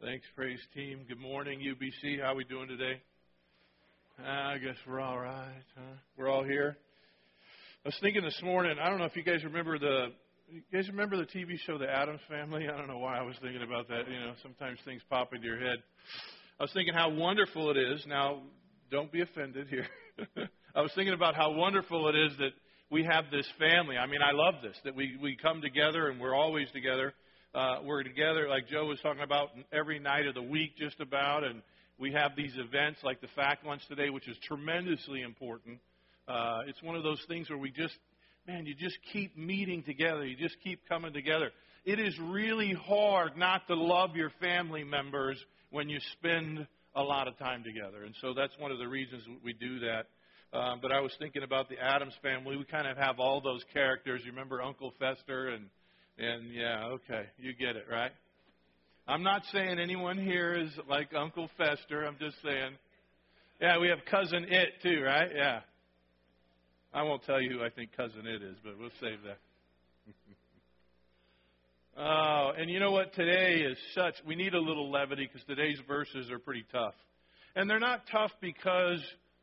Thanks, praise team. Good morning, UBC. How are we doing today? I guess we're all right, huh? We're all here. I was thinking this morning, I don't know if you guys remember the TV show The Addams Family? I don't know why I was thinking about that. You know, sometimes things pop into your head. I was thinking how wonderful it is. Now, don't be offended here. I was thinking about how wonderful it is that we have this family. I mean, I love this, that we come together and we're always together. We're together, like Joe was talking about, every night of the week just about, and we have these events like the Fact Lunch today, which is tremendously important. It's one of those things where you just keep meeting together. You just keep coming together. It is really hard not to love your family members when you spend a lot of time together, and so that's one of the reasons we do that. But I was thinking about the Addams Family. We kind of have all those characters. You remember Uncle Fester and yeah, okay, you get it, right? I'm not saying anyone here is like Uncle Fester. I'm just saying, yeah, we have Cousin It too, right? Yeah. I won't tell you who I think Cousin It is, but we'll save that. Oh, and you know what? Today is we need a little levity because today's verses are pretty tough. And they're not tough because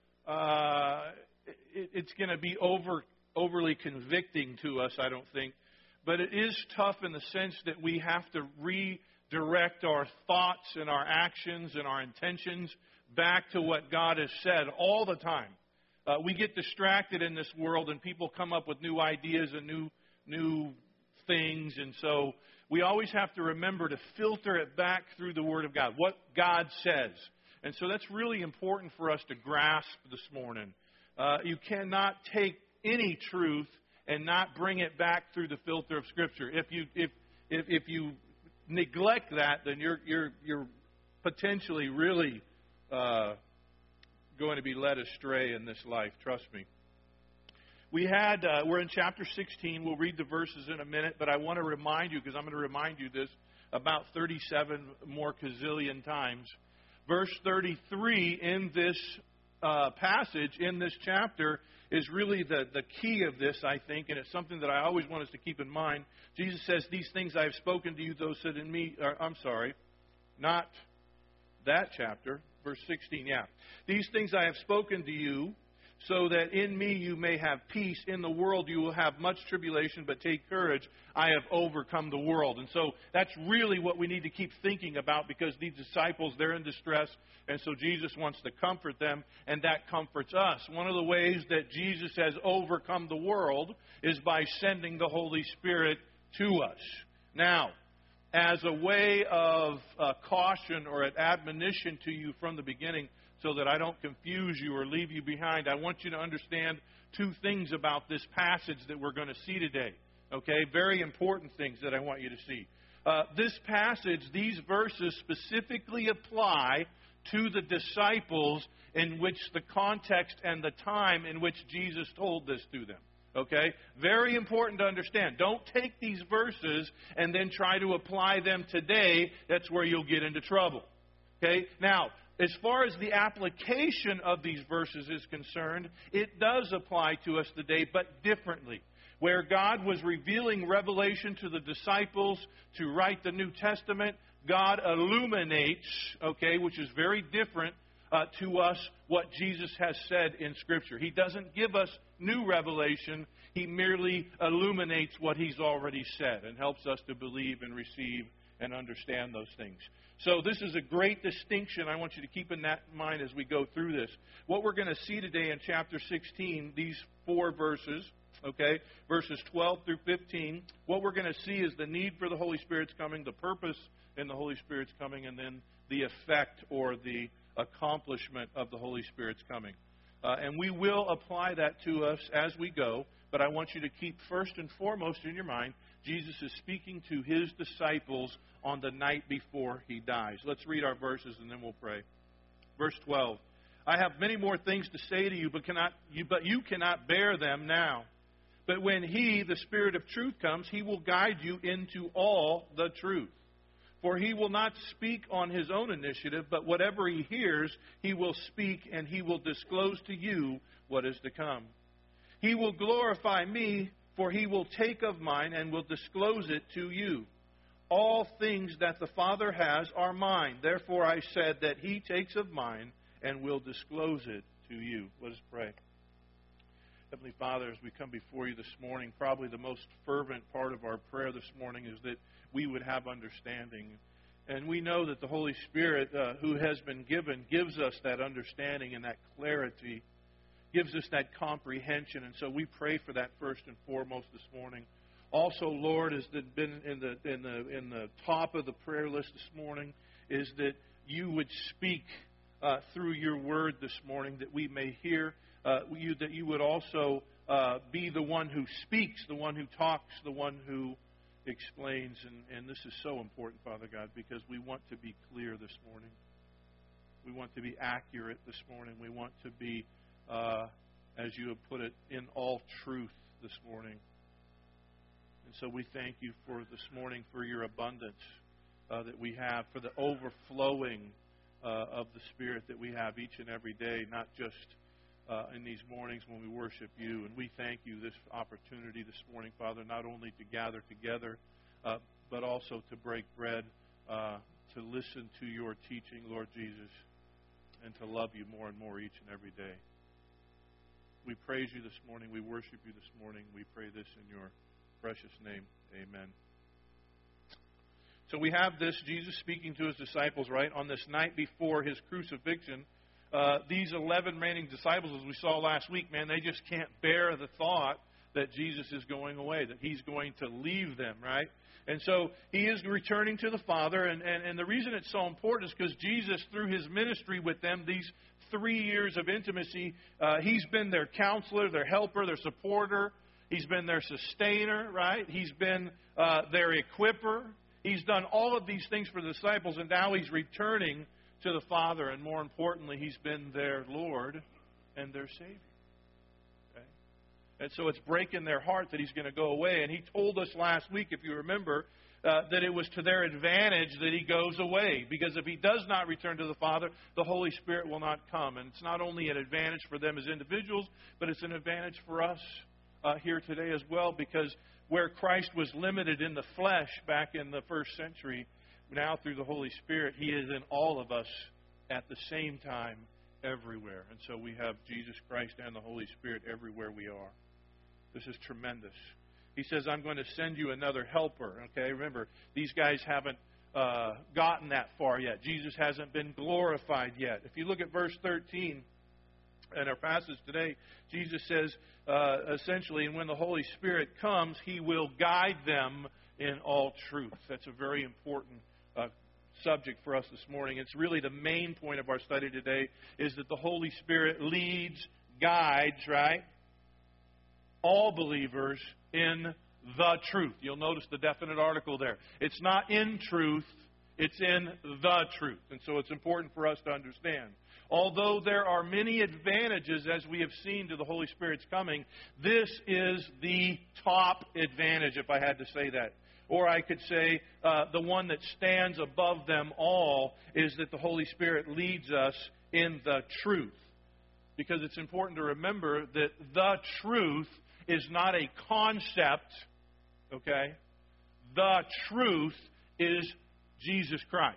it's going to be overly convicting to us, I don't think. But it is tough in the sense that we have to redirect our thoughts and our actions and our intentions back to what God has said all the time. We get distracted in this world and people come up with new ideas and new things. And so we always have to remember to filter it back through the Word of God, what God says. And so that's really important for us to grasp this morning. You cannot take any truth and not bring it back through the filter of Scripture. If you neglect that, then you're potentially really going to be led astray in this life. Trust me. We're in chapter 16. We'll read the verses in a minute, but I want to remind you, because I'm going to remind you this about 37 more gazillion times. Verse 33 in this passage, in this chapter, is really the key of this, I think, and it's something that I always want us to keep in mind. Jesus says, "These things I have spoken to you, those that in me," not that chapter, verse 16, yeah. "These things I have spoken to you, so that in me you may have peace. In the world you will have much tribulation, but take courage. I have overcome the world." And so that's really what we need to keep thinking about, because these disciples, they're in distress, and so Jesus wants to comfort them, and that comforts us. One of the ways that Jesus has overcome the world is by sending the Holy Spirit to us. Now, as a way of caution or an admonition to you from the beginning, so that I don't confuse you or leave you behind, I want you to understand two things about this passage that we're going to see today. Okay? Very important things that I want you to see. This passage, these verses specifically apply to the disciples in which the context and the time in which Jesus told this to them. Okay? Very important to understand. Don't take these verses and then try to apply them today. That's where you'll get into trouble. Okay? Now, as far as the application of these verses is concerned, it does apply to us today, but differently. Where God was revealing revelation to the disciples to write the New Testament, God illuminates, which is very different to us, what Jesus has said in Scripture. He doesn't give us new revelation. He merely illuminates what He's already said and helps us to believe and receive and understand those things. So this is a great distinction I want you to keep in that mind as we go through this. What we're going to see today in chapter 16, these four verses, verses 12 through 15, what we're going to see is the need for the Holy Spirit's coming, the purpose in the Holy Spirit's coming, and then the effect or the accomplishment of the Holy Spirit's coming. And we will apply that to us as we go, but I want you to keep first and foremost in your mind, Jesus is speaking to His disciples on the night before He dies. Let's read our verses and then we'll pray. Verse 12. "I have many more things to say to you, but you cannot bear them now. But when He, the Spirit of truth, comes, He will guide you into all the truth. For He will not speak on His own initiative, but whatever He hears, He will speak, and He will disclose to you what is to come. He will glorify Me, for He will take of mine and will disclose it to you. all things that the Father has are mine. Therefore I said that He takes of mine and will disclose it to you. Let us pray. Heavenly Father, as we come before you this morning, probably the most fervent part of our prayer this morning is that we would have understanding. And we know that the Holy Spirit, who has been given, gives us that understanding and that clarity, gives us that comprehension. And so we pray for that first and foremost this morning. Also, Lord, as has been in the top of the prayer list this morning, is that you would speak through your word this morning, that we may hear, that you would also be the one who speaks, the one who talks, the one who explains. And this is so important, Father God, because we want to be clear this morning. We want to be accurate this morning. We want to be, as you have put it, in all truth this morning. And so we thank you for this morning, for your abundance that we have, for the overflowing of the Spirit that we have each and every day, not just in these mornings when we worship you. And we thank you this opportunity this morning, Father, not only to gather together, but also to break bread, to listen to your teaching, Lord Jesus, and to love you more and more each and every day. We praise you this morning. We worship you this morning. We pray this in your precious name. Amen. So we have this, Jesus speaking to his disciples, right, on this night before his crucifixion. These 11 remaining disciples, as we saw last week, man, they just can't bear the thought that Jesus is going away, that he's going to leave them, right? And so he is returning to the Father, and the reason it's so important is because Jesus, through his ministry with them, these 3 years of intimacy, he's been their counselor, their helper, their supporter. He's been their sustainer, right? He's been their equipper. He's done all of these things for the disciples, and now he's returning to the Father, and more importantly, he's been their Lord and their Savior. Okay? And so it's breaking their heart that he's going to go away. And he told us last week, if you remember, that it was to their advantage that he goes away. Because if he does not return to the Father, the Holy Spirit will not come. And it's not only an advantage for them as individuals, but it's an advantage for us here today as well, because where Christ was limited in the flesh back in the first century, now through the Holy Spirit, he is in all of us at the same time everywhere. And so we have Jesus Christ and the Holy Spirit everywhere we are. This is tremendous. He says, I'm going to send you another helper. Okay, remember, these guys haven't gotten that far yet. Jesus hasn't been glorified yet. If you look at verse 13, in our passage today, Jesus says, essentially, and when the Holy Spirit comes, he will guide them in all truth. That's a very important subject for us this morning. It's really the main point of our study today, is that the Holy Spirit leads, guides, right, all believers in the truth. You'll notice the definite article there. It's not in truth, it's in the truth. And so it's important for us to understand. Although there are many advantages, as we have seen, to the Holy Spirit's coming, this is the top advantage, if I had to say that. Or I could say the one that stands above them all is that the Holy Spirit leads us in the truth. Because it's important to remember that the truth is not a concept, okay? The truth is Jesus Christ.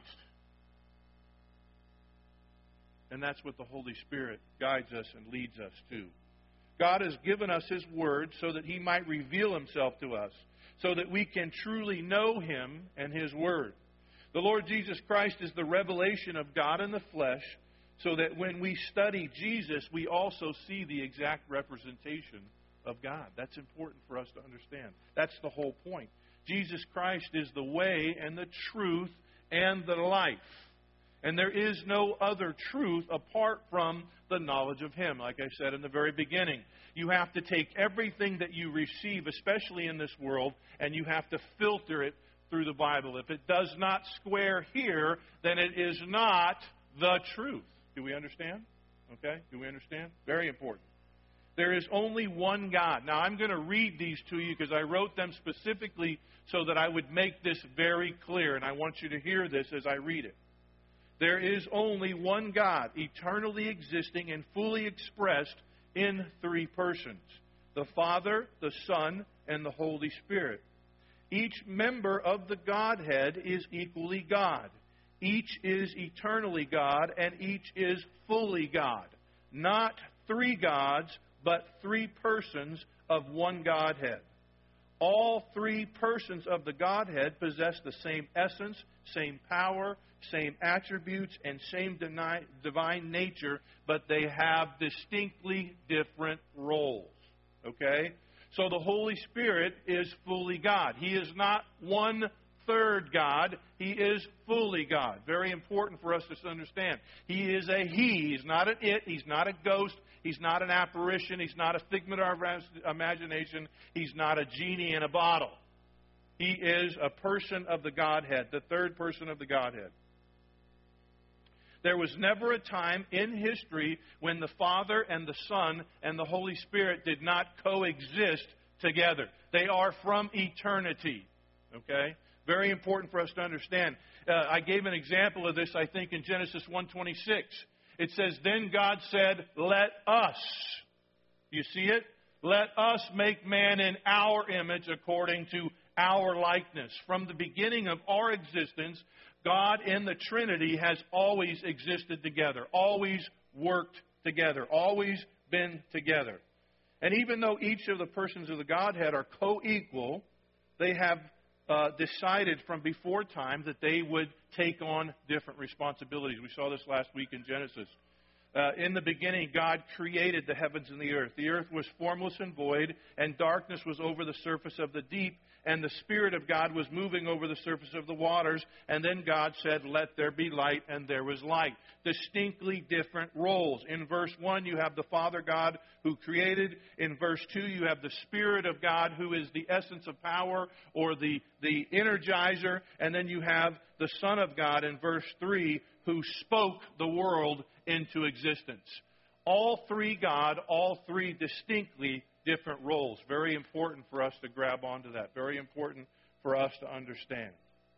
And that's what the Holy Spirit guides us and leads us to. God has given us his word so that he might reveal himself to us, so that we can truly know him and his word. The Lord Jesus Christ is the revelation of God in the flesh, so that when we study Jesus, we also see the exact representation of God. That's important for us to understand. That's the whole point. Jesus Christ is the way and the truth and the life. And there is no other truth apart from the knowledge of him. Like I said in the very beginning, you have to take everything that you receive, especially in this world, and you have to filter it through the Bible. If it does not square here, then it is not the truth. Do we understand? Okay? Do we understand? Very important. There is only one God. Now, I'm going to read these to you because I wrote them specifically so that I would make this very clear, and I want you to hear this as I read it. There is only one God, eternally existing and fully expressed in three persons, the Father, the Son, and the Holy Spirit. Each member of the Godhead is equally God. Each is eternally God, and each is fully God. Not three gods, but three persons of one Godhead. All three persons of the Godhead possess the same essence, same power, same attributes, and same divine nature, but they have distinctly different roles. Okay? So the Holy Spirit is fully God. He is not one-third God. He is fully God. Very important for us to understand. He is a He. He's not an it. He's not a ghost. He's not an apparition. He's not a figment of our imagination. He's not a genie in a bottle. He is a person of the Godhead, the third person of the Godhead. There was never a time in history when the Father and the Son and the Holy Spirit did not coexist together. They are from eternity. Okay? Very important for us to understand. I gave an example of this, I think, in Genesis 1:26. It says, "Then God said, let us." You see it? "Let us make man in our image according to our likeness." From the beginning of our existence, God in the Trinity has always existed together, always worked together, always been together. And even though each of the persons of the Godhead are co-equal, they have decided from before time that they would take on different responsibilities. We saw this last week in Genesis. In the beginning, God created the heavens and the earth. The earth was formless and void, and darkness was over the surface of the deep, and the Spirit of God was moving over the surface of the waters. And then God said, "Let there be light," and there was light. Distinctly different roles. In verse 1, you have the Father God who created. In verse 2, you have the Spirit of God who is the essence of power, or the energizer. And then you have the Son of God in verse 3 who spoke the world into existence. All three God, all three distinctly different roles. Very important for us to grab onto that. Very important for us to understand.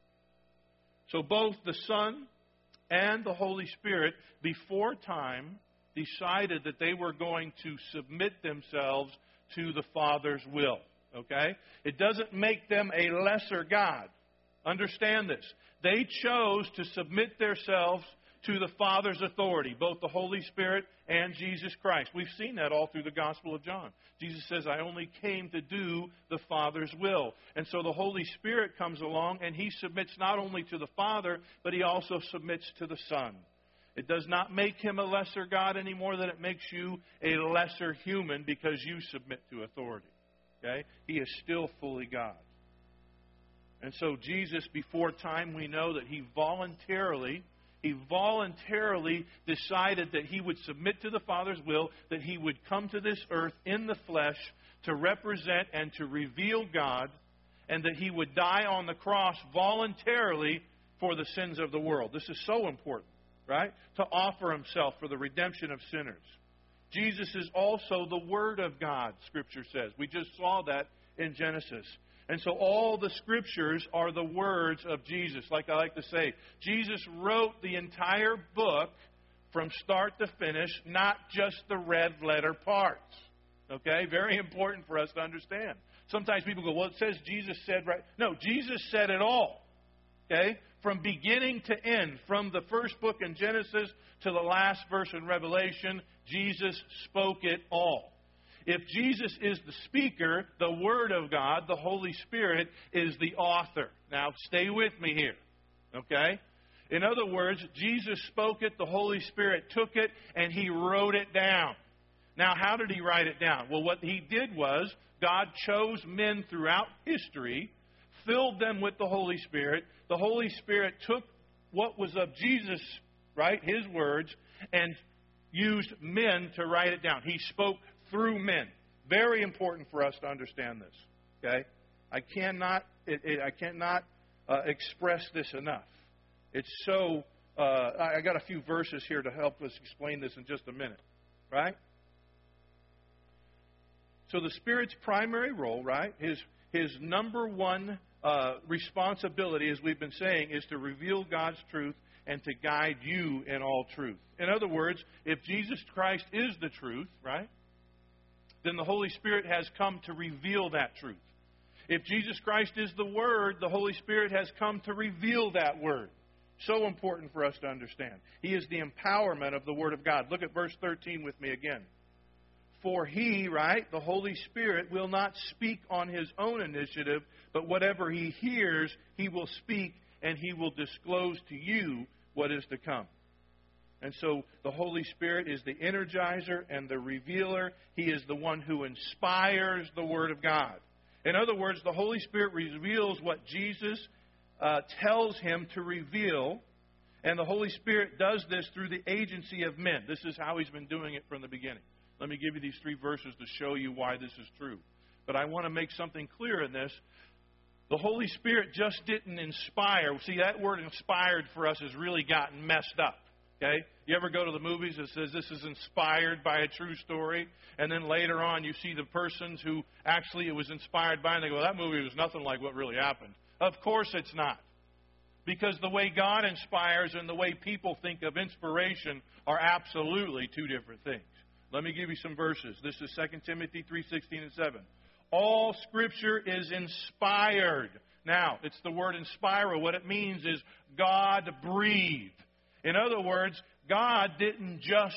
So both the Son and the Holy Spirit, before time, decided that they were going to submit themselves to the Father's will. Okay? It doesn't make them a lesser God. Understand this. They chose to submit themselves to the Father's authority, both the Holy Spirit and Jesus Christ. We've seen that all through the Gospel of John. Jesus says, "I only came to do the Father's will." And so the Holy Spirit comes along and He submits not only to the Father, but He also submits to the Son. It does not make Him a lesser God any more than it makes you a lesser human because you submit to authority. Okay? He is still fully God. And so Jesus, before time, we know that He voluntarily decided that He would submit to the Father's will, that He would come to this earth in the flesh to represent and to reveal God, and that He would die on the cross voluntarily for the sins of the world. This is so important, right? To offer Himself for the redemption of sinners. Jesus is also the Word of God, Scripture says. We just saw that in Genesis. And so all the Scriptures are the words of Jesus. Like I like to say, Jesus wrote the entire book from start to finish, not just the red letter parts. Okay? Very important for us to understand. Sometimes people go, "Well, it says Jesus said," right? No, Jesus said it all. Okay? From beginning to end, from the first book in Genesis to the last verse in Revelation, Jesus spoke it all. If Jesus is the speaker, the Word of God, the Holy Spirit, is the author. Now, stay with me here. Okay? In other words, Jesus spoke it, the Holy Spirit took it, and He wrote it down. Now, how did He write it down? Well, what He did was, God chose men throughout history, filled them with the Holy Spirit. The Holy Spirit took what was of Jesus, right, His words, and used men to write it down. He spoke through men. Very important for us to understand this. Okay, I cannot express this enough. It's so. I got a few verses here to help us explain this in just a minute. Right. So the Spirit's primary role, right, his number one responsibility, as we've been saying, is to reveal God's truth and to guide you in all truth. In other words, if Jesus Christ is the truth, right, then the Holy Spirit has come to reveal that truth. If Jesus Christ is the Word, the Holy Spirit has come to reveal that Word. So important for us to understand. He is the empowerment of the Word of God. Look at verse 13 with me again. For He, right, the Holy Spirit, will not speak on His own initiative, but whatever He hears, He will speak, and He will disclose to you what is to come. And so the Holy Spirit is the energizer and the revealer. He is the one who inspires the Word of God. In other words, the Holy Spirit reveals what Jesus tells Him to reveal, and the Holy Spirit does this through the agency of men. This is how He's been doing it from the beginning. Let me give you these 3 verses to show you why this is true. But I want to make something clear in this. The Holy Spirit just didn't inspire. See, that word inspired for us has really gotten messed up. Okay? You ever go to the movies that says this is inspired by a true story, and then later on you see the persons who actually it was inspired by, and they go, that movie was nothing like what really happened. Of course it's not. Because the way God inspires and the way people think of inspiration are absolutely 2 different things. Let me give you some verses. This is 2 Timothy 3:16 and 7. All Scripture is inspired. Now, it's the word inspire. What it means is God breathed. In other words, God didn't just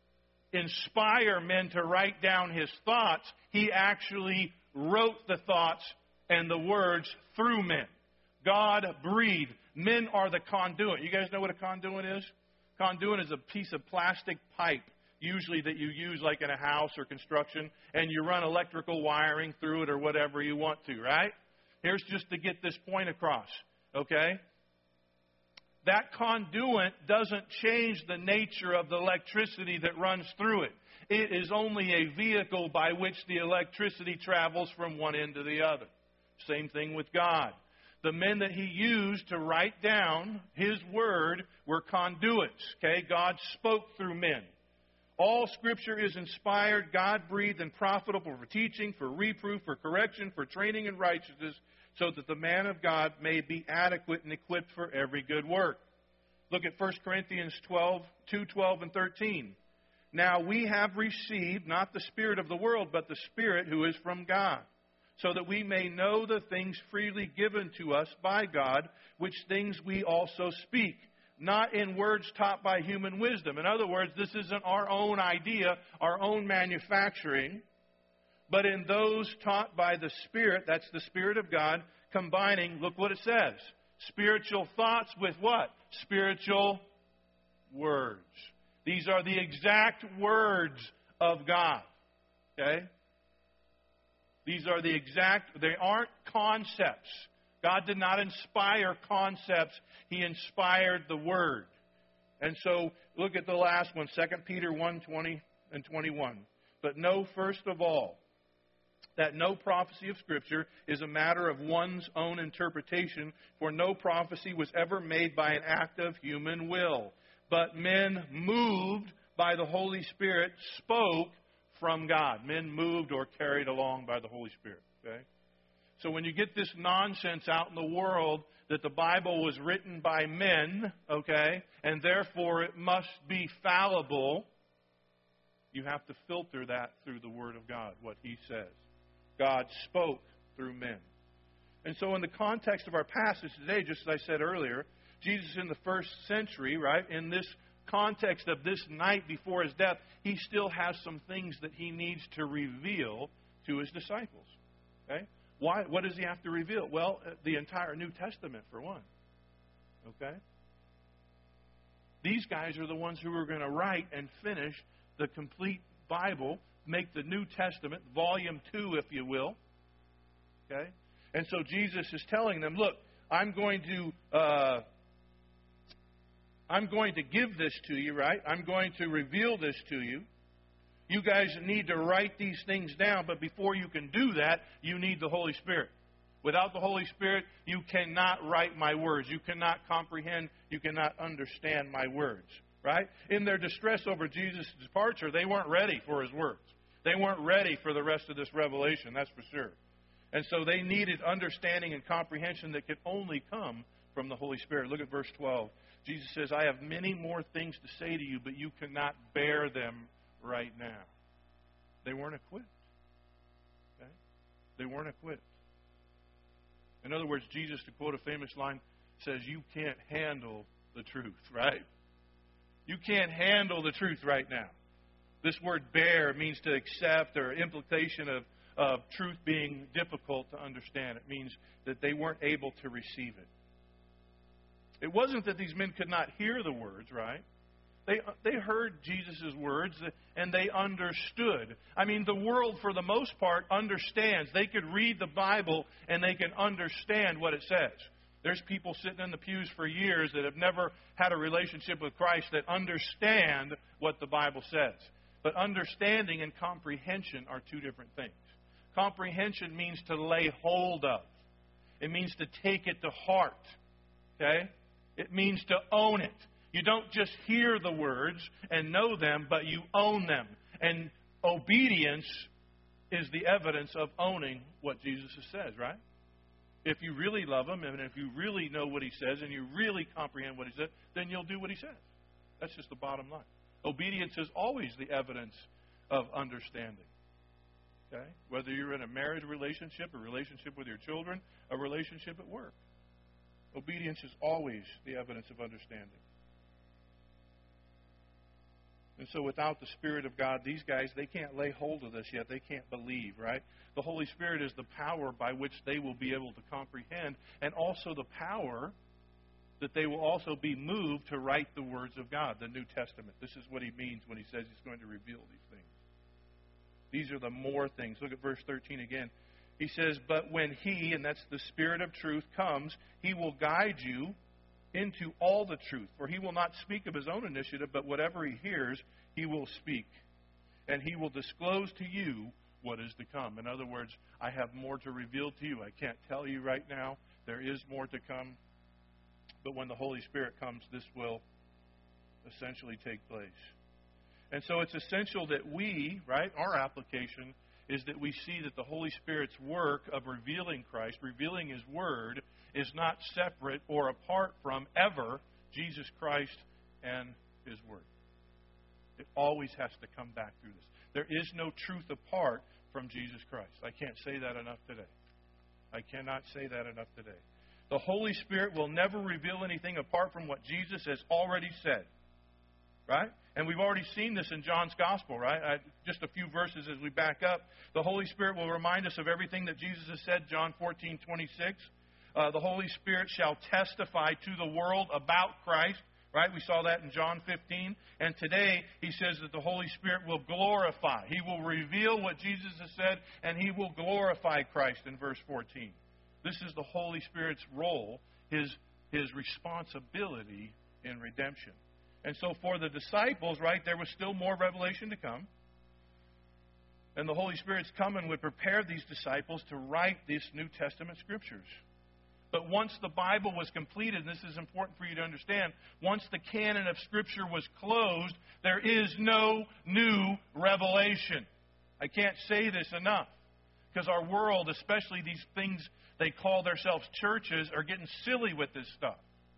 inspire men to write down His thoughts. He actually wrote the thoughts and the words through men. God breathed. Men are the conduit. You guys know what a conduit is? Conduit is a piece of plastic pipe, usually that you use like in a house or construction, and you run electrical wiring through it or whatever you want to, right? Here's just to get this point across, okay? That conduit doesn't change the nature of the electricity that runs through it. It is only a vehicle by which the electricity travels from one end to the other. Same thing with God. The men that He used to write down His Word were conduits. Okay? God spoke through men. All Scripture is inspired, God-breathed, and profitable for teaching, for reproof, for correction, for training in righteousness, so that the man of God may be adequate and equipped for every good work. Look at 1 Corinthians 2:12 and 13. Now we have received not the spirit of the world, but the Spirit who is from God, so that we may know the things freely given to us by God, which things we also speak, not in words taught by human wisdom. In other words, this isn't our own idea, our own manufacturing, but in those taught by the Spirit, that's the Spirit of God, combining, look what it says, spiritual thoughts with what? Spiritual words. These are the exact words of God. Okay? These are the exact, they aren't concepts. God did not inspire concepts. He inspired the Word. And so, look at the last one, 2 Peter 1:20 and 21. But know first of all that no prophecy of Scripture is a matter of one's own interpretation, for no prophecy was ever made by an act of human will. But men moved by the Holy Spirit spoke from God. Men moved or carried along by the Holy Spirit. Okay? So when you get this nonsense out in the world that the Bible was written by men, okay, and therefore it must be fallible, you have to filter that through the Word of God, what He says. God spoke through men. And so in the context of our passage today, just as I said earlier, Jesus in the first century, right, in this context of this night before His death, He still has some things that He needs to reveal to His disciples. Okay? Why? What does He have to reveal? Well, the entire New Testament, for one. Okay? These guys are the ones who are going to write and finish the complete Bible, make the New Testament, volume 2, if you will. Okay? And so Jesus is telling them, look, I'm going to give this to you, right? I'm going to reveal this to you. You guys need to write these things down, but before you can do that, you need the Holy Spirit. Without the Holy Spirit, you cannot write my words. You cannot comprehend, you cannot understand my words, right? In their distress over Jesus' departure, they weren't ready for His words. They weren't ready for the rest of this revelation, that's for sure. And so they needed understanding and comprehension that could only come from the Holy Spirit. Look at verse 12. Jesus says, I have many more things to say to you, but you cannot bear them right now. They weren't equipped. Okay? They weren't equipped. In other words, Jesus, to quote a famous line, says, you can't handle the truth, right? You can't handle the truth right now. This word bear means to accept, or implication of truth being difficult to understand. It means that they weren't able to receive it. It wasn't that these men could not hear the words, right? They heard Jesus' words and they understood. I mean, the world, for the most part, understands. They could read the Bible and they can understand what it says. There's people sitting in the pews for years that have never had a relationship with Christ that understand what the Bible says. But understanding and comprehension are two different things. Comprehension means to lay hold of. It means to take it to heart. Okay? It means to own it. You don't just hear the words and know them, but you own them. And obedience is the evidence of owning what Jesus says, right? If you really love Him, and if you really know what He says, and you really comprehend what He says, then you'll do what He says. That's just the bottom line. Obedience is always the evidence of understanding. Okay? Whether you're in a marriage relationship, a relationship with your children, a relationship at work. Obedience is always the evidence of understanding. And so without the Spirit of God, these guys, they can't lay hold of this yet. They can't believe, right? The Holy Spirit is the power by which they will be able to comprehend, and also the power that they will also be moved to write the words of God, the New Testament. This is what He means when He says He's going to reveal these things. These are the more things. Look at verse 13 again. He says, but when He, and that's the Spirit of truth, comes, He will guide you into all the truth. For He will not speak of His own initiative, but whatever He hears, He will speak. And He will disclose to you what is to come. In other words, I have more to reveal to you. I can't tell you right now. There is more to come. But when the Holy Spirit comes, this will essentially take place. And so it's essential that we, right, our application is that we see that the Holy Spirit's work of revealing Christ, revealing His Word, is not separate or apart from ever Jesus Christ and His Word. It always has to come back through this. There is no truth apart from Jesus Christ. I can't say that enough today. I cannot say that enough today. The Holy Spirit will never reveal anything apart from what Jesus has already said. Right? And we've already seen this in John's Gospel, right? Just a few verses as we back up. The Holy Spirit will remind us of everything that Jesus has said, John 14:26. The Holy Spirit shall testify to the world about Christ. Right? We saw that in John 15. And today, He says that the Holy Spirit will glorify. He will reveal what Jesus has said, and He will glorify Christ in verse 14. This is the Holy Spirit's role, His responsibility in redemption. And so for the disciples, right, there was still more revelation to come. And the Holy Spirit's coming would prepare these disciples to write these New Testament scriptures. But once the Bible was completed, and this is important for you to understand, once the canon of Scripture was closed, there is no new revelation. I can't say this enough. Because our world, especially these things they call themselves churches, are getting silly with this stuff.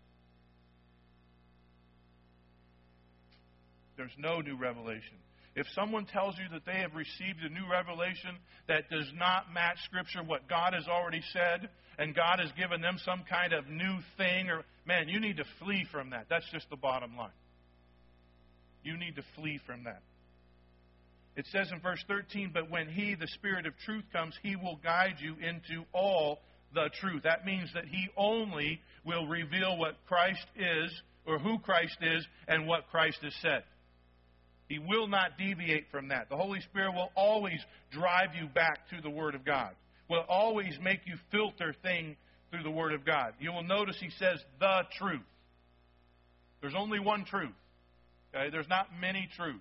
There's no new revelation. If someone tells you that they have received a new revelation that does not match Scripture, what God has already said, and God has given them some kind of new thing, or man, you need to flee from that. That's just the bottom line. You need to flee from that. It says in verse 13, but when He, the Spirit of truth, comes, He will guide you into all the truth. That means that He only will reveal what Christ is, or who Christ is, and what Christ has said. He will not deviate from that. The Holy Spirit will always drive you back to the Word of God. Will always make you filter things through the Word of God. You will notice He says the truth. There's only one truth. Okay? There's not many truths.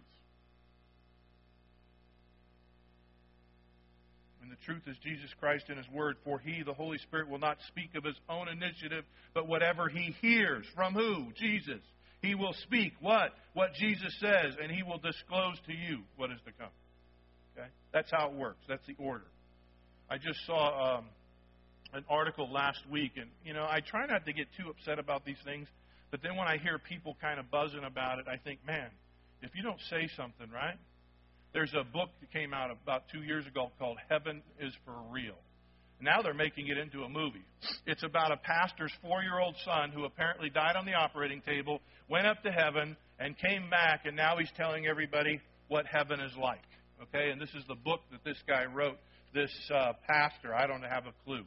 And the truth is Jesus Christ and His Word. For He, the Holy Spirit, will not speak of His own initiative, but whatever He hears. From who? Jesus. He will speak what? What Jesus says, and He will disclose to you what is to come. Okay? That's how it works. That's the order. I just saw an article last week, and, I try not to get too upset about these things, but then when I hear people kind of buzzing about it, I think, man, if you don't say something, right? There's a book that came out about 2 years ago called Heaven is for Real. Now they're making it into a movie. It's about a pastor's 4-year-old son who apparently died on the operating table, went up to heaven, and came back, and now he's telling everybody what heaven is like. Okay, and this is the book that this guy wrote, this pastor. I don't have a clue.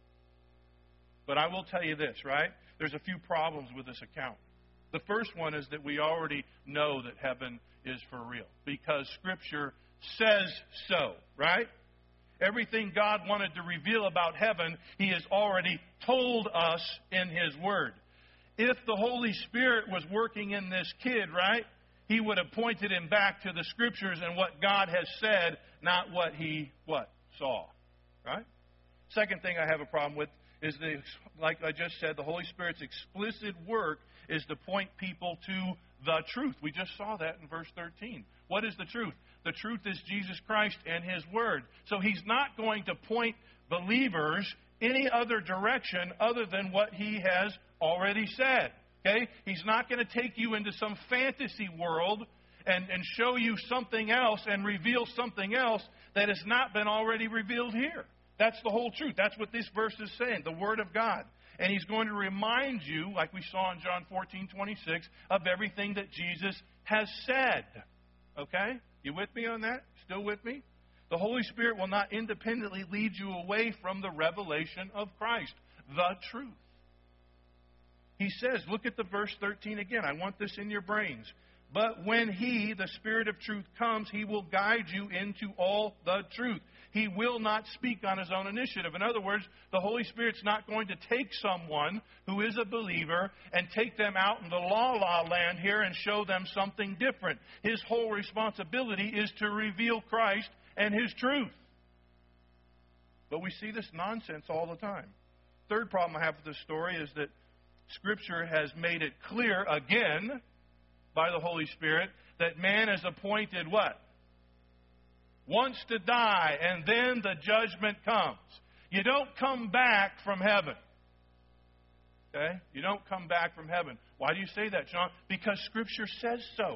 But I will tell you this, right? There's a few problems with this account. The first one is that we already know that heaven is for real because Scripture says so, right? Everything God wanted to reveal about heaven, He has already told us in His Word. If the Holy Spirit was working in this kid, right, He would have pointed him back to the Scriptures and what God has said, not what he saw, right? Second thing I have a problem with is, like I just said, the Holy Spirit's explicit work is to point people to the truth. We just saw that in verse 13. What is the truth? The truth is Jesus Christ and His Word. So He's not going to point believers any other direction other than what He has already said. Okay? He's not going to take you into some fantasy world and show you something else and reveal something else that has not been already revealed here. That's the whole truth. That's what this verse is saying, the Word of God. And He's going to remind you, like we saw in John 14:26, of everything that Jesus has said. Okay? You with me on that? Still with me? The Holy Spirit will not independently lead you away from the revelation of Christ, the truth. He says, look at the verse 13 again. I want this in your brains. But when He, the Spirit of truth, comes, He will guide you into all the truth. He will not speak on His own initiative. In other words, the Holy Spirit's not going to take someone who is a believer and take them out in the la-la land here and show them something different. His whole responsibility is to reveal Christ and His truth. But we see this nonsense all the time. Third problem I have with this story is that Scripture has made it clear again by the Holy Spirit that man is appointed what? Once to die, and then the judgment comes. You don't come back from heaven. Okay? You don't come back from heaven. Why do you say that, John? Because Scripture says so.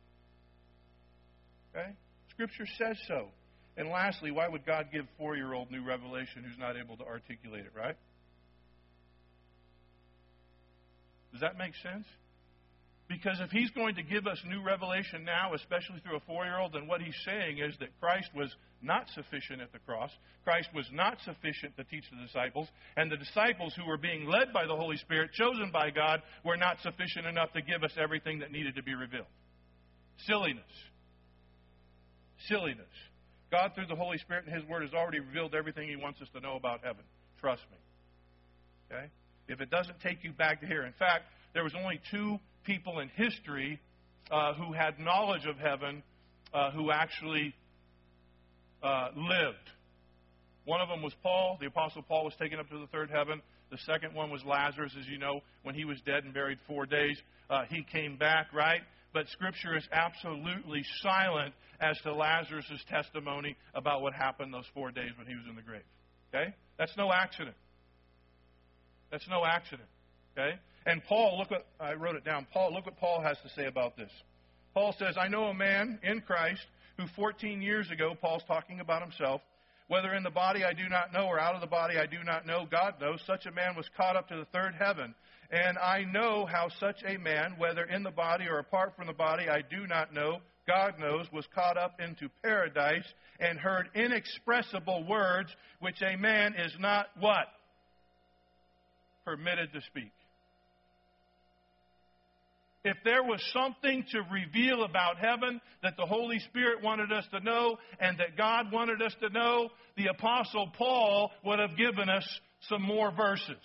Okay? Scripture says so. And lastly, why would God give 4-year-old new revelation who's not able to articulate it, right? Does that make sense? Because if He's going to give us new revelation now, especially through a 4-year-old, then what He's saying is that Christ was not sufficient at the cross. Christ was not sufficient to teach the disciples. And the disciples who were being led by the Holy Spirit, chosen by God, were not sufficient enough to give us everything that needed to be revealed. Silliness. Silliness. God, through the Holy Spirit and His Word, has already revealed everything He wants us to know about heaven. Trust me. Okay? If it doesn't take you back to here. In fact, there was only 2 people in history who had knowledge of heaven who actually lived. One of them was Paul. The Apostle Paul was taken up to the 3rd heaven. The second one was Lazarus. As you know, when he was dead and buried 4 days, he came back, right? But Scripture is absolutely silent as to Lazarus' testimony about what happened those 4 days when he was in the grave. Okay? That's no accident. That's no accident. Okay? And Paul, look what I wrote it down. Look what Paul has to say about this. Paul says, I know a man in Christ who 14 years ago, Paul's talking about himself, whether in the body I do not know or out of the body I do not know, God knows, such a man was caught up to the 3rd heaven. And I know how such a man, whether in the body or apart from the body I do not know, God knows, was caught up into paradise and heard inexpressible words which a man is not what? Permitted to speak. If there was something to reveal about heaven that the Holy Spirit wanted us to know and that God wanted us to know, the Apostle Paul would have given us some more verses.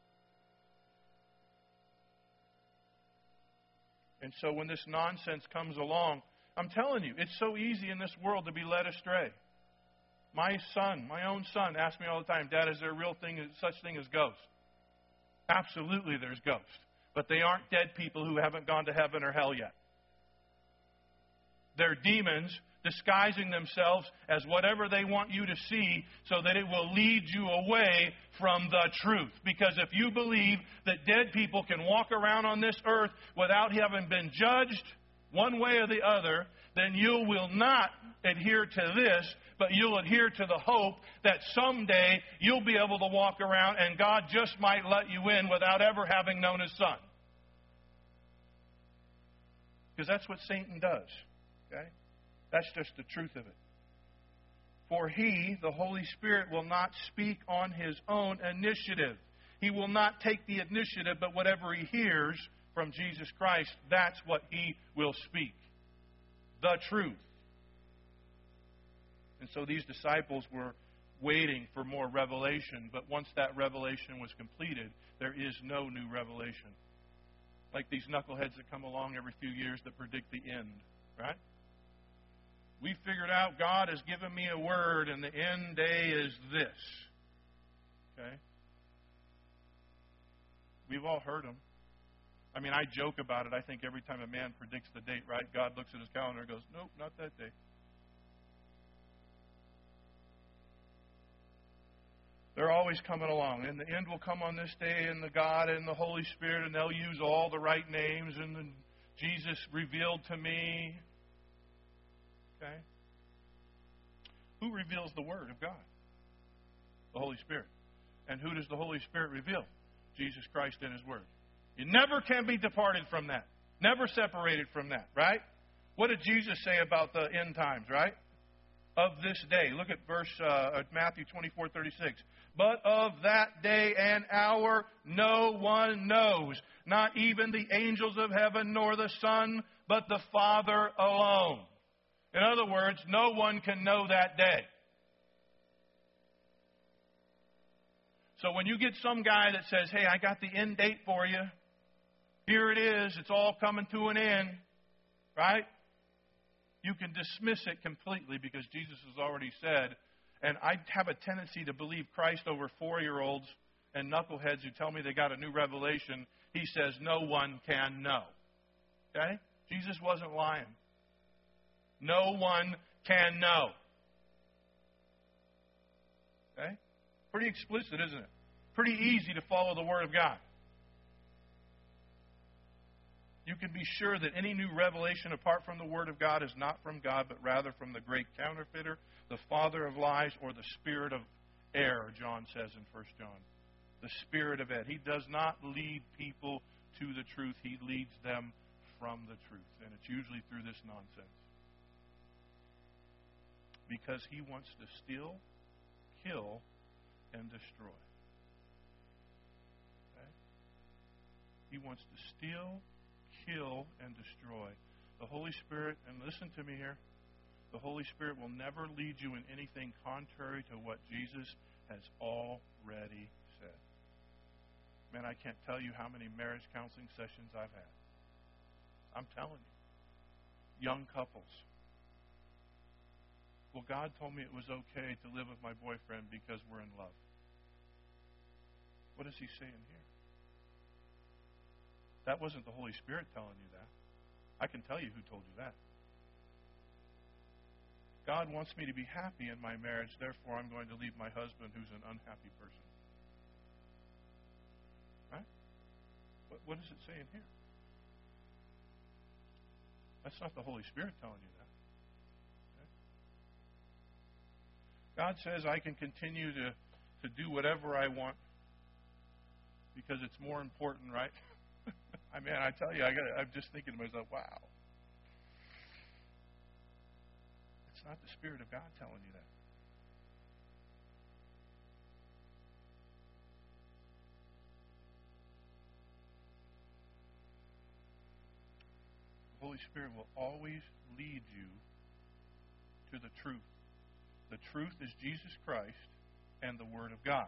And so when this nonsense comes along, I'm telling you, it's so easy in this world to be led astray. My own son, asks me all the time, Dad, is there a real thing, such thing as ghosts? Absolutely there's ghosts. But they aren't dead people who haven't gone to heaven or hell yet. They're demons disguising themselves as whatever they want you to see so that it will lead you away from the truth. Because if you believe that dead people can walk around on this earth without having been judged one way or the other, then you will not adhere to this, but you'll adhere to the hope that someday you'll be able to walk around and God just might let you in without ever having known His Son. Because that's what Satan does. Okay? That's just the truth of it. For He, the Holy Spirit, will not speak on His own initiative. He will not take the initiative, but whatever He hears from Jesus Christ, that's what He will speak. The truth. And so these disciples were waiting for more revelation, but once that revelation was completed, there is no new revelation. Like these knuckleheads that come along every few years that predict the end, right? We figured out God has given me a word and the end day is this. Okay? We've all heard them. I mean, I joke about it. I think every time a man predicts the date, right, God looks at his calendar and goes, nope, not that day. They're always coming along. And the end will come on this day, and the God and the Holy Spirit, and they'll use all the right names, and then Jesus revealed to me. Okay? Who reveals the Word of God? The Holy Spirit. And who does the Holy Spirit reveal? Jesus Christ in His Word. You never can be departed from that. Never separated from that, right? What did Jesus say about the end times, right? Of this day. Look at verse Matthew 24:36. But of that day and hour no one knows, not even the angels of heaven nor the Son, but the Father alone. In other words, no one can know that day. So when you get some guy that says, hey, I got the end date for you, here it is, it's all coming to an end, right? You can dismiss it completely because Jesus has already said, and I have a tendency to believe Christ over 4-year-olds and knuckleheads who tell me they got a new revelation. He says no one can know. Okay? Jesus wasn't lying. No one can know. Okay? Pretty explicit, isn't it? Pretty easy to follow the Word of God. You can be sure that any new revelation apart from the Word of God is not from God, but rather from the great counterfeiter, the father of lies, or the spirit of error, John says in 1 John. The spirit of error. He does not lead people to the truth. He leads them from the truth. And it's usually through this nonsense. Because he wants to steal, kill, and destroy. Okay? He wants to steal, kill, and destroy. The Holy Spirit, and listen to me here, the Holy Spirit will never lead you in anything contrary to what Jesus has already said. Man, I can't tell you how many marriage counseling sessions I've had. I'm telling you. Young couples. Well, God told me it was okay to live with my boyfriend because we're in love. What is He saying here? That wasn't the Holy Spirit telling you that. I can tell you who told you that. God wants me to be happy in my marriage, therefore I'm going to leave my husband who's an unhappy person. Right? What is it saying here? That's not the Holy Spirit telling you that. Okay? God says I can continue to do whatever I want because it's more important, right? I mean, I tell you, I'm just thinking to myself, wow. It's not the Spirit of God telling you that. The Holy Spirit will always lead you to the truth. The truth is Jesus Christ and the Word of God.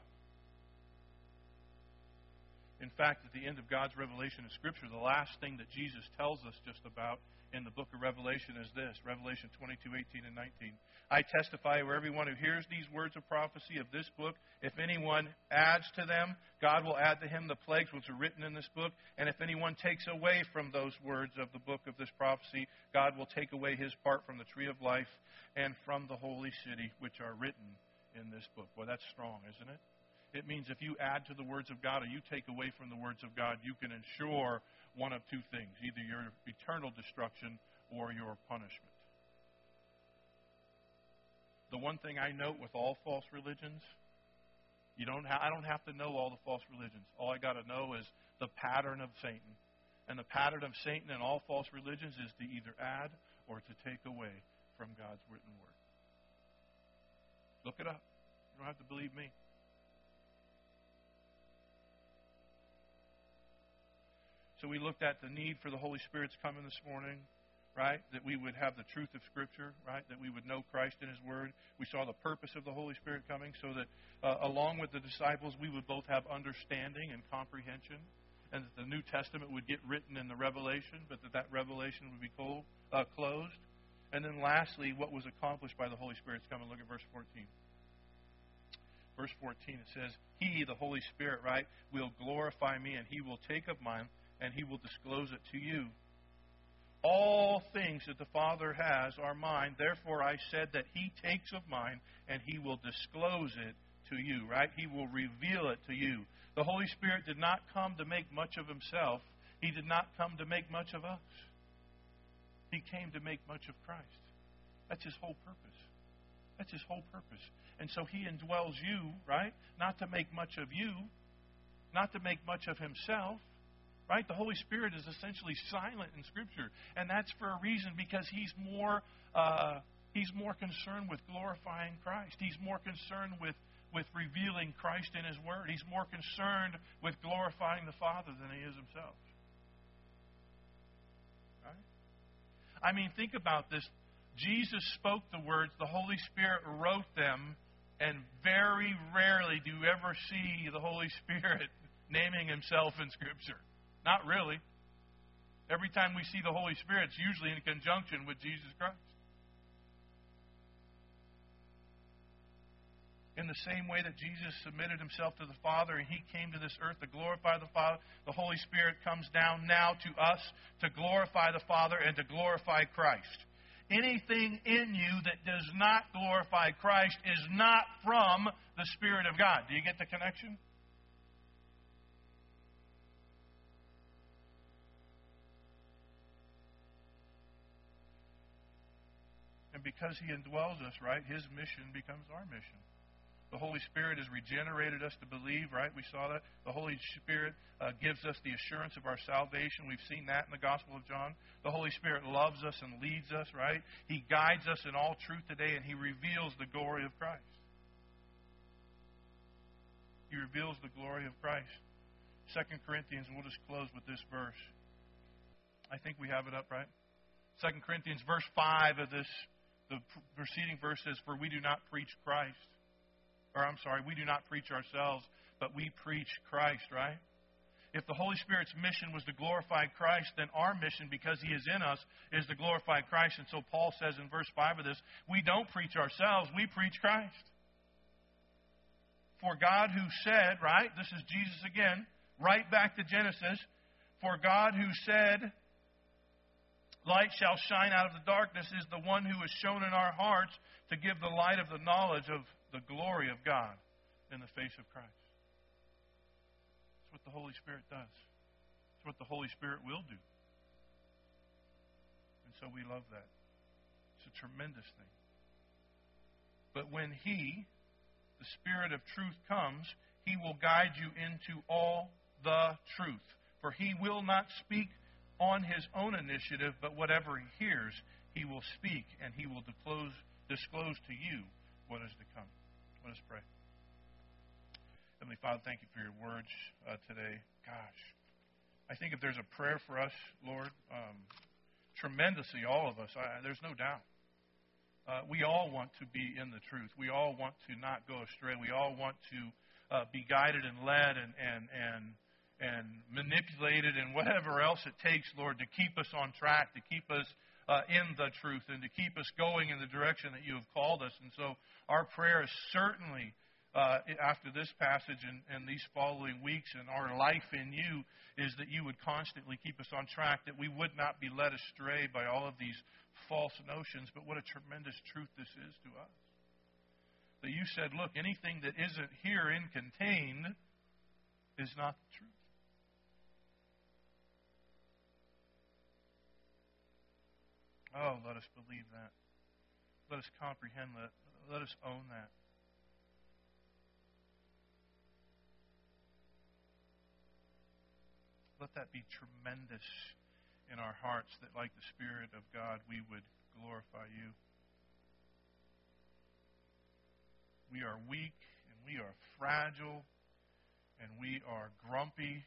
In fact, at the end of God's revelation in Scripture, the last thing that Jesus tells us just about in the book of Revelation is this, Revelation 22:18 and 19. I testify where everyone who hears these words of prophecy of this book, if anyone adds to them, God will add to him the plagues which are written in this book. And if anyone takes away from those words of the book of this prophecy, God will take away his part from the tree of life and from the holy city which are written in this book. Well, that's strong, isn't it? It means if you add to the words of God or you take away from the words of God, you can ensure one of two things, either your eternal destruction or your punishment. The one thing I note with all false religions, I don't have to know all the false religions. All I got to know is the pattern of Satan. And the pattern of Satan in all false religions is to either add or to take away from God's written word. Look it up. You don't have to believe me. So we looked at the need for the Holy Spirit's coming this morning, right? That we would have the truth of Scripture, right? That we would know Christ in His Word. We saw the purpose of the Holy Spirit coming so that along with the disciples, we would both have understanding and comprehension, and that the New Testament would get written in the Revelation, but that revelation would be closed. And then lastly, what was accomplished by the Holy Spirit's coming. Look at verse 14. Verse 14, it says, He, the Holy Spirit, right, will glorify me, and He will take of mine, and He will disclose it to you. All things that the Father has are mine. Therefore I said that He takes of mine, and He will disclose it to you, right? He will reveal it to you. The Holy Spirit did not come to make much of Himself. He did not come to make much of us. He came to make much of Christ. That's His whole purpose. That's His whole purpose. And so He indwells you, right? Not to make much of you, not to make much of Himself, right? The Holy Spirit is essentially silent in Scripture, and that's for a reason, because He's more concerned with glorifying Christ. He's more concerned with revealing Christ in His Word. He's more concerned with glorifying the Father than He is Himself. Right? I mean, think about this. Jesus spoke the words, the Holy Spirit wrote them, and very rarely do you ever see the Holy Spirit naming Himself in Scripture. Not really. Every time we see the Holy Spirit, it's usually in conjunction with Jesus Christ. In the same way that Jesus submitted Himself to the Father and He came to this earth to glorify the Father, the Holy Spirit comes down now to us to glorify the Father and to glorify Christ. Anything in you that does not glorify Christ is not from the Spirit of God. Do you get the connection? And because He indwells us, right, His mission becomes our mission. The Holy Spirit has regenerated us to believe, right? We saw that. The Holy Spirit gives us the assurance of our salvation. We've seen that in the Gospel of John. The Holy Spirit loves us and leads us, right? He guides us in all truth today, and He reveals the glory of Christ. He reveals the glory of Christ. 2 Corinthians, we'll just close with this verse. I think we have it up, right? 2 Corinthians, verse 5 of this. The preceding verse says, For we do not preach Christ. We do not preach ourselves, but we preach Christ, right? If the Holy Spirit's mission was to glorify Christ, then our mission, because He is in us, is to glorify Christ. And so Paul says in verse 5 of this, we don't preach ourselves, we preach Christ. For God who said, right, this is Jesus again, right back to Genesis, for God who said, Light shall shine out of the darkness, is the one who has shown in our hearts to give the light of the knowledge of the glory of God in the face of Christ. That's what the Holy Spirit does. That's what the Holy Spirit will do. And so we love that. It's a tremendous thing. But when He, the Spirit of truth, comes, He will guide you into all the truth. For He will not speak on His own initiative, but whatever He hears, He will speak, and He will disclose to you what is to come. Let us pray. Heavenly Father, thank You for Your words today. Gosh, I think if there's a prayer for us, Lord, tremendously, all of us, there's no doubt. We all want to be in the truth. We all want to not go astray. We all want to be guided and led and manipulated and whatever else it takes, Lord, to keep us on track, to keep us in the truth, and to keep us going in the direction that You have called us. And so our prayer is certainly, after this passage and these following weeks and our life in You, is that You would constantly keep us on track, that we would not be led astray by all of these false notions. But what a tremendous truth this is to us. That You said, look, anything that isn't herein contained is not the truth. Oh, let us believe that. Let us comprehend that. Let us own that. Let that be tremendous in our hearts, that like the Spirit of God, we would glorify you. We are weak, and we are fragile, and we are grumpy.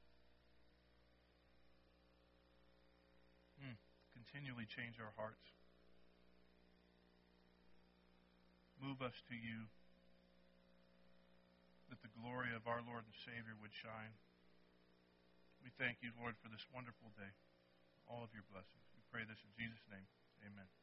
Continually change our hearts. Move us to you, that the glory of our Lord and Savior would shine. We thank you, Lord, for this wonderful day. All of your blessings. We pray this in Jesus' name. Amen.